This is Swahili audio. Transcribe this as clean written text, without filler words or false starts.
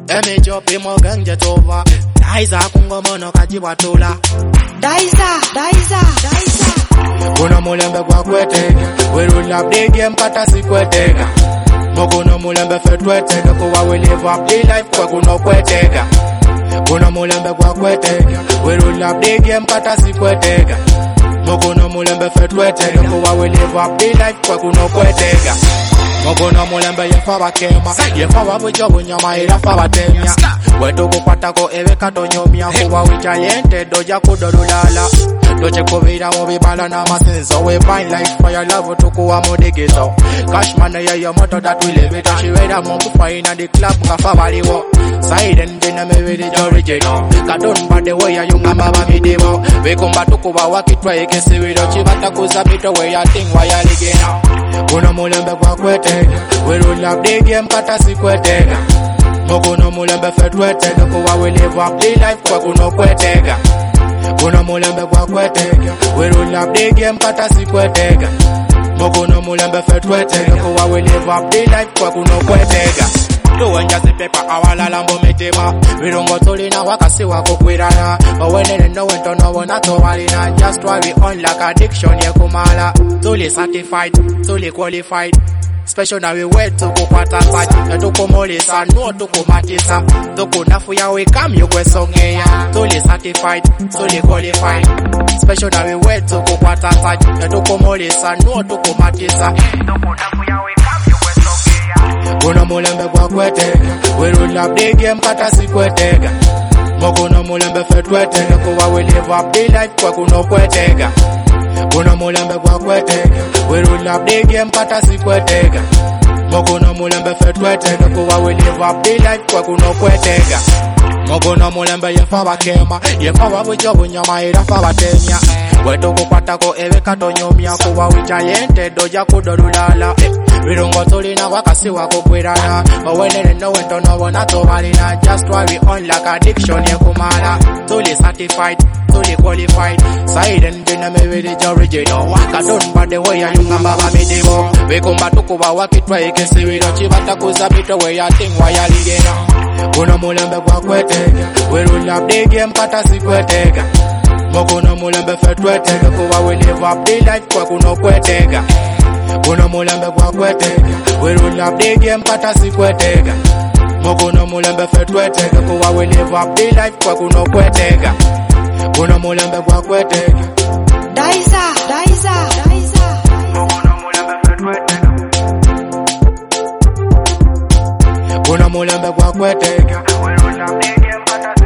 Emejo pimo ganje tova. Daiza kungomono kajiwatula. Daiza. Kuna mulembe kwa kwetega. We roll up the game pata si kwetega. Mokuno mulembe fetwetega. Kuwa we live up the life kwa kuno kwetega. Kuna mulembe kwa kwetega. We roll up the game pata si kwetega. Mokuno mulembe fetwetega. Kuwa we live up the life kwa kuno kwetega. Mokuno mulembe yefa wakema. Yefa wabujo bunyama irafa watemya. Wetu kukwatako ewe katonyomya. Kuwa wichayente doja kudolulala. Doche kovira mobibala na masenzo. We find life for your love tukuwa modegezo. Cash money ya your moto that we live it. She read a monk fine at the club ngafa waliwo. Silent bina me with the original. Kadon by the way ya yunga mama midiwo. We kumba tukuwa wakitwa ikesi wido. Chibata kuzabito we ya ting wa ya ligena. Kuna mulembe kwa kwetega. We roll up the game pata si kwetega. Mokuno mulembe fetwetega. Kuwa we live up the life kwa kuno kwetega. Kuna mulembe kwa kwetega. We roll up the game pata si kwetega. Mokuno mulembe fetwetega. Kuwa we live up the life kwa kuno kwetega. Tuwenja zipepa awalala mbo metema. Virungo tulina wakasi wako kwirana. Owenene no wento no wonato walina. Just why we on like addiction ye kumala. Tuli certified, tuli qualified. Special na we wet tuku kwata sati. Tuku molisa no tuku matisa. Tuku nafu ya we kam yu kwe songeya. Tuli certified, tuli qualified. Special na we wet tuku kwata sati. Tuku molisa no tuku matisa. Tuku nafu ya we kam yu kwe songeya. Kuna mulembe kwa kwetega. We roll up the game pata si kwetega. Mokuno mulembe fetwetega. Kuwa we live up the life kwa kuno kwetega. Kuna mulembe kwa kwetega. We roll up the game pata si kwetega. Mokuno mulembe fetwetega. Kuwa we live up the life kwa kuno kwetega. Mokuno mulembe yefa wakema. Yefa wabujo bunyama irafa watemya. Wetu kukwatako ewe katonyomya. Kuwa wichayente doja kudolulala. Virungo tulina wakasi wako kwirana. Owenene no wento no wonato walina. Just why we on like addiction ye kumala. Tuli certified, tuli qualified. Silent bina me with the original. Waka done by the way ya yunga mbaba midiwo. We kumba tukuwa wakitwa ikesi wido. Chibata kuzabito we ya ting wa ya ligena. Kuna mulembe kwa kwetega. We roll up the game pata si kwetega. Mokuno mulembe fetwetega. Kuwa we live up the life kwa kuno kwetega. Kuna mulembe kwa kwetega. We roll up the game pata si kwetega. Mokuno mulembe fetwetega. Kuwa we live up the life kwa kuno kwetega. Kuna mulembe kwa kwetega. Daiza. Mokuno mulembe fetwetega. Kuna mulembe kwa kwetega. We roll up the game pata